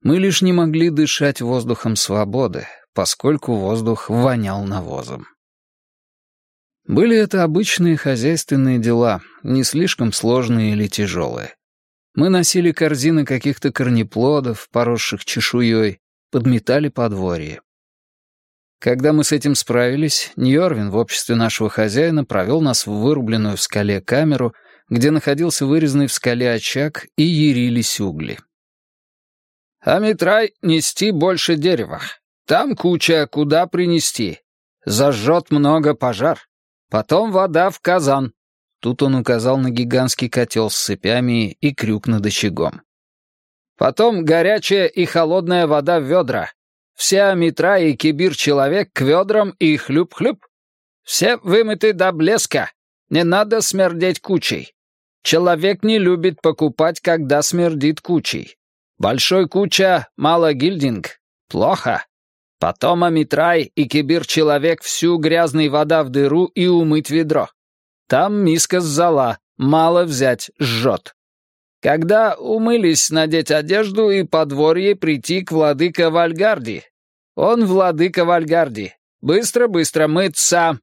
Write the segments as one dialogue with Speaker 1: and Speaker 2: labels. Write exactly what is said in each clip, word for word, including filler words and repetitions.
Speaker 1: Мы лишь не могли дышать воздухом свободы, поскольку воздух вонял навозом. Были это обычные хозяйственные дела, не слишком сложные или тяжелые. Мы носили корзины каких-то корнеплодов, поросших чешуей, подметали подворье. Когда мы с этим справились, Ньорвин в обществе нашего хозяина провел нас в вырубленную в скале камеру, где находился вырезанный в скале очаг, и ярились угли. «Амитрай, нести больше дерева. Там куча, куда принести. Зажжет много пожар. Потом вода в казан». Тут он указал на гигантский котел с цепями и крюк над очагом. «Потом горячая и холодная вода в ведра. Все Амитра и Кибир-человек к ведрам и хлюп-хлюп. Все вымыты до блеска. Не надо смердеть кучей. Человек не любит покупать, когда смердит кучей. Большой куча, мало гильдинг. Плохо. Потом Амитрай и Кибир-человек всю грязной вода в дыру и умыть ведро. Там миска с зола, мало взять, жжет. Когда умылись, надеть одежду и подворье прийти к владыка Вальгарди. Он владыка Вальгарди. Быстро-быстро мыться.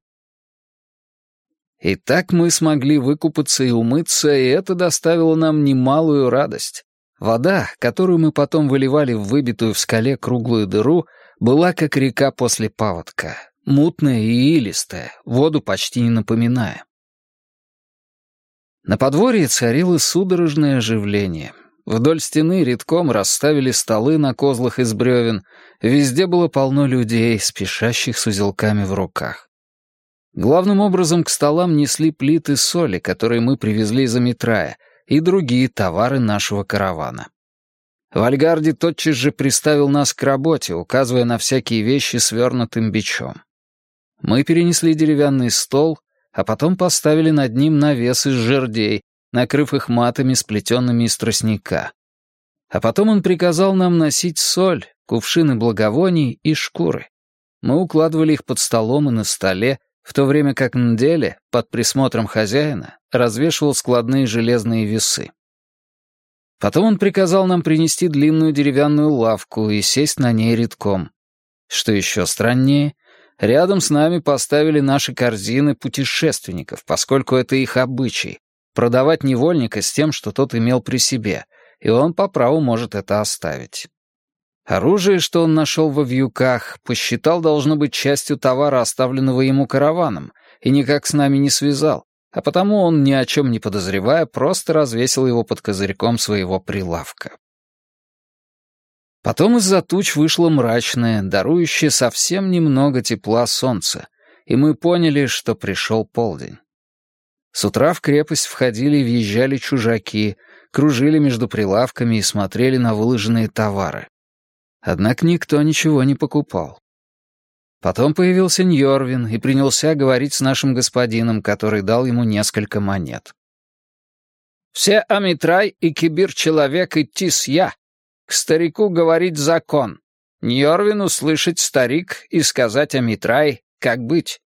Speaker 1: И так мы смогли выкупаться и умыться, и это доставило нам немалую радость. Вода, которую мы потом выливали в выбитую в скале круглую дыру, была как река после паводка, мутная и илистая, воду почти не напоминая. На подворье царило судорожное оживление. Вдоль стены редком расставили столы на козлах из бревен, везде было полно людей, спешащих с узелками в руках. Главным образом к столам несли плиты соли, которые мы привезли из Амитрая, и другие товары нашего каравана. Вальгарди тотчас же приставил нас к работе, указывая на всякие вещи свернутым бичом. Мы перенесли деревянный стол, а потом поставили над ним навес из жердей, накрыв их матами, сплетенными из тростника. А потом он приказал нам носить соль, кувшины благовоний и шкуры. Мы укладывали их под столом и на столе, в то время как Нделе, под присмотром хозяина, развешивал складные железные весы. Потом он приказал нам принести длинную деревянную лавку и сесть на ней редком. Что еще страннее, рядом с нами поставили наши корзины путешественников, поскольку это их обычай — продавать невольника с тем, что тот имел при себе, и он по праву может это оставить. Оружие, что он нашел во вьюках, посчитал должно быть частью товара, оставленного ему караваном, и никак с нами не связал, а потому он, ни о чем не подозревая, просто развесил его под козырьком своего прилавка. Потом из-за туч вышло мрачное, дарующее совсем немного тепла солнце, и мы поняли, что пришел полдень. С утра в крепость входили и въезжали чужаки, кружили между прилавками и смотрели на выложенные товары. Однако никто ничего не покупал. Потом появился Ньорвин и принялся говорить с нашим господином, который дал ему несколько монет. «Все Амитрай и Кибир-человек идти с я. К старику говорить закон. Ньорвину слышать старик и сказать Амитрай, как быть».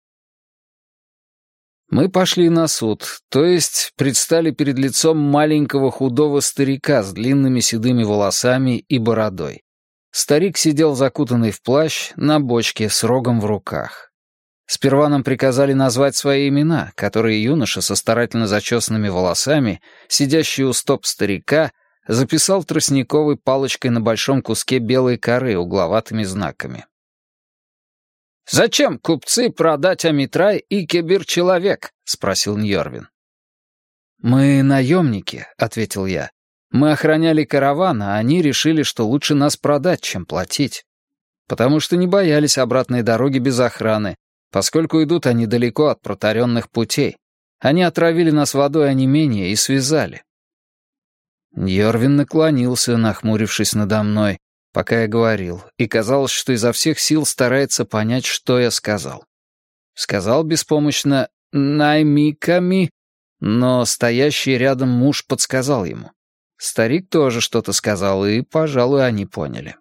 Speaker 1: Мы пошли на суд, то есть предстали перед лицом маленького худого старика с длинными седыми волосами и бородой. Старик сидел закутанный в плащ, на бочке, с рогом в руках. Сперва нам приказали назвать свои имена, которые юноша со старательно зачесанными волосами, сидящий у стоп старика, записал тростниковой палочкой на большом куске белой коры угловатыми знаками. «Зачем купцы продать Амитрай и Кибир-человек?» — спросил Ньорвин. «Мы наемники», — ответил я. «Мы охраняли караван, а они решили, что лучше нас продать, чем платить. Потому что не боялись обратной дороги без охраны, поскольку идут они далеко от протаренных путей. Они отравили нас водой онемения и связали». Ньорвин наклонился, нахмурившись надо мной, пока я говорил, и казалось, что изо всех сил старается понять, что я сказал. Сказал беспомощно «наймиками», но стоящий рядом муж подсказал ему. Старик тоже что-то сказал, и, пожалуй, они поняли.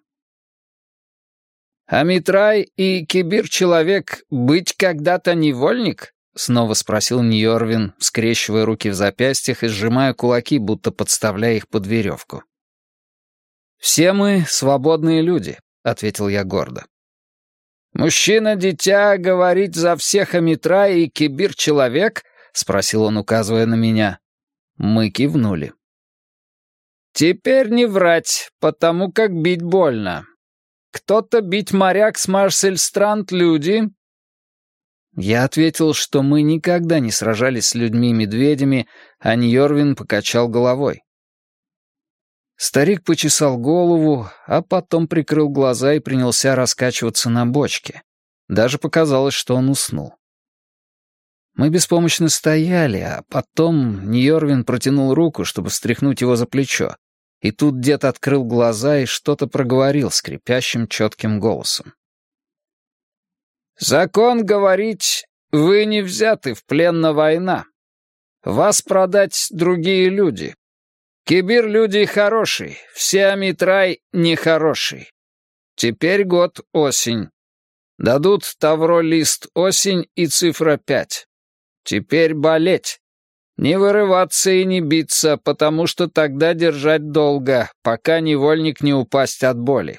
Speaker 1: «Амитрай и Кибир-человек быть когда-то невольник?» — снова спросил Ньорвин, скрещивая руки в запястьях и сжимая кулаки, будто подставляя их под веревку. «Все мы свободные люди», — ответил я гордо.
Speaker 2: «Мужчина-дитя говорить за всех Амитра и Кибир-человек?» — спросил он, указывая на меня.
Speaker 1: Мы кивнули.
Speaker 2: «Теперь не врать, потому как бить больно. Кто-то бить моряк с Марсель-Странд люди?»
Speaker 1: Я ответил, что мы никогда не сражались с людьми-медведями, а Ньорвин покачал головой. Старик почесал голову, а потом прикрыл глаза и принялся раскачиваться на бочке. Даже показалось, что он уснул. Мы беспомощно стояли, а потом Ньорвин протянул руку, чтобы встряхнуть его за плечо. И тут дед открыл глаза и что-то проговорил скрипящим четким голосом.
Speaker 2: «Закон говорить, вы не взяты в плен на война. Вас продать другие люди. Кибир люди хороший, все Амитрай нехороший. Теперь год осень. Дадут тавро лист осень и цифра пять. Теперь болеть. Не вырываться и не биться, потому что тогда держать долго, пока невольник не упасть от боли».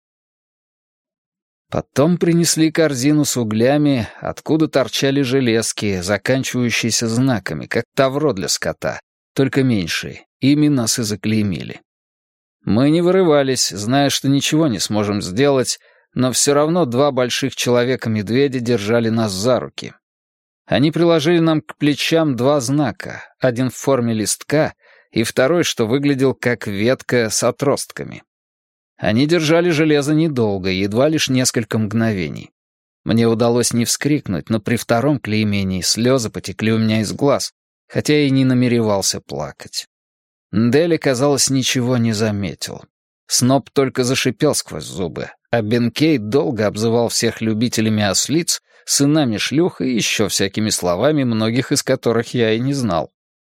Speaker 1: Потом принесли корзину с углями, откуда торчали железки, заканчивающиеся знаками, как тавро для скота, только меньшие. Ими нас и заклеймили. Мы не вырывались, зная, что ничего не сможем сделать, но все равно два больших человека-медведя держали нас за руки. Они приложили нам к плечам два знака, один в форме листка и второй, что выглядел как ветка с отростками. Они держали железо недолго, едва лишь несколько мгновений. Мне удалось не вскрикнуть, но при втором клеймении слезы потекли у меня из глаз, хотя и не намеревался плакать. Дели, казалось, ничего не заметил. Сноб только зашипел сквозь зубы, а Бенкей долго обзывал всех любителями ослиц, сынами шлюх и еще всякими словами, многих из которых я и не знал.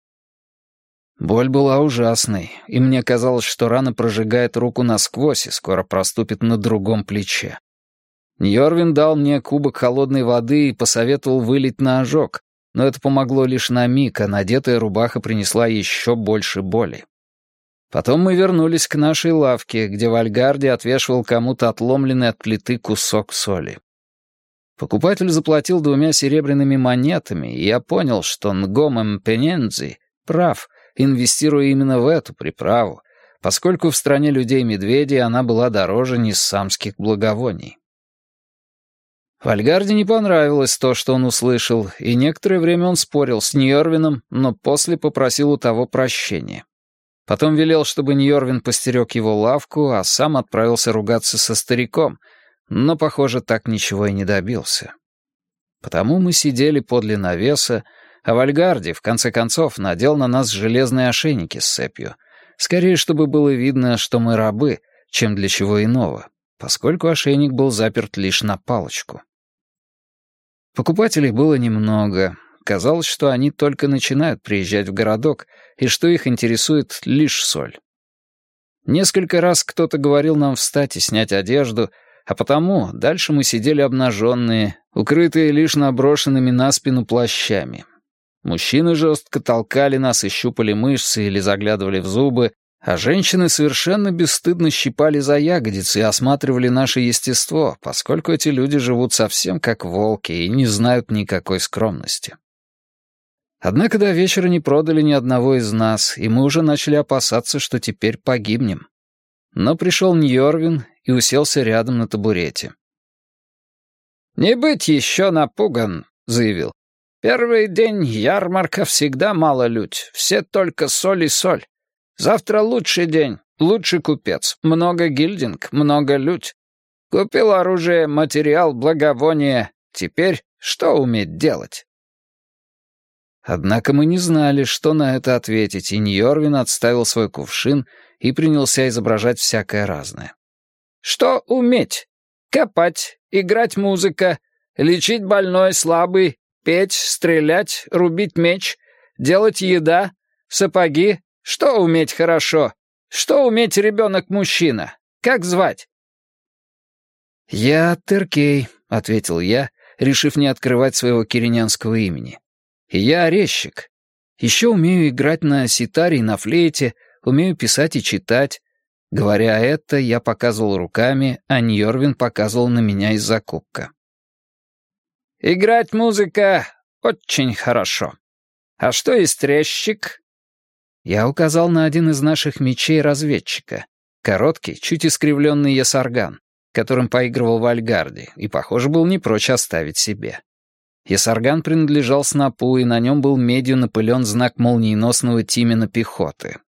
Speaker 1: Боль была ужасной, и мне казалось, что рана прожигает руку насквозь и скоро проступит на другом плече. Ньорвин дал мне кубок холодной воды и посоветовал вылить на ожог, но это помогло лишь на миг, а надетая рубаха принесла еще больше боли. Потом мы вернулись к нашей лавке, где Вальгарди отвешивал кому-то отломленный от плиты кусок соли. Покупатель заплатил двумя серебряными монетами, и я понял, что Нгом Мпенензи прав, инвестируя именно в эту приправу, поскольку в стране людей-медведей она была дороже ниссамских благовоний. Вальгарде не понравилось то, что он услышал, и некоторое время он спорил с Ньорвином, но после попросил у того прощения. Потом велел, чтобы Ньорвин постерег его лавку, а сам отправился ругаться со стариком, но, похоже, так ничего и не добился. Потому мы сидели подле навеса, а Вальгарди, в конце концов, надел на нас железные ошейники с цепью, скорее, чтобы было видно, что мы рабы, чем для чего иного, поскольку ошейник был заперт лишь на палочку. Покупателей было немного. Казалось, что они только начинают приезжать в городок, и что их интересует лишь соль. Несколько раз кто-то говорил нам встать и снять одежду, а потому дальше мы сидели обнаженные, укрытые лишь наброшенными на спину плащами. Мужчины жестко толкали нас и щупали мышцы или заглядывали в зубы, а женщины совершенно бесстыдно щипали за ягодицы и осматривали наше естество, поскольку эти люди живут совсем как волки и не знают никакой скромности. Однако до вечера не продали ни одного из нас, и мы уже начали опасаться, что теперь погибнем. Но пришел Ньорвин и уселся рядом на табурете.
Speaker 2: «Не быть еще напуган», — заявил. «Первый день ярмарка всегда мало людь, все только соль и соль. Завтра лучший день, лучший купец, много гильдинг, много людь. Купил оружие, материал, благовоние. Теперь что уметь делать?»
Speaker 1: Однако мы не знали, что на это ответить, и Ньорвин отставил свой кувшин и принялся изображать всякое разное.
Speaker 2: «Что уметь? Копать, играть музыка, лечить больной, слабый, петь, стрелять, рубить меч, делать еда, сапоги. Что уметь хорошо? Что уметь ребенок-мужчина? Как звать?»
Speaker 1: «Я Теркей», — ответил я, решив не открывать своего киренянского имени. И я резчик. Еще умею играть на ситаре и на флейте, умею писать и читать. Говоря это, я показывал руками, а Ньорвин показывал на меня из-за кубка.
Speaker 2: «Играть музыка очень хорошо. А что есть резчик?»
Speaker 1: Я указал на один из наших мечей разведчика. Короткий, чуть искривленный ясарган, которым поигрывал Вальгарди, и, похоже, был не прочь оставить себе. Ясарган принадлежал снопу, и на нем был медью напылен знак молниеносного тимена пехоты.